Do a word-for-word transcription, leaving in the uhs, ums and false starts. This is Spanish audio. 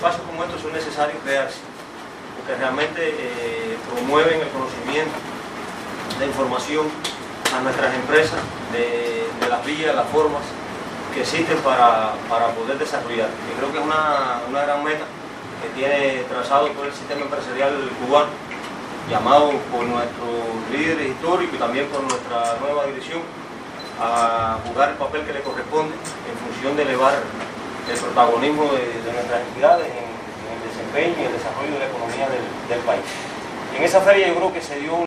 espacios como estos son necesarios crearse, porque realmente eh, promueven el conocimiento, la información a nuestras empresas de, de las vías, las formas que existen para, para poder desarrollar. Yo creo que es una, una gran meta que tiene trazado todo el sistema empresarial cubano, llamado por nuestros líderes históricos y también por nuestra nueva dirección a jugar el papel que le corresponde en función de elevar el protagonismo de, de nuestras entidades en, en el desempeño y el desarrollo de la economía del, del país. En esa feria yo creo que se dio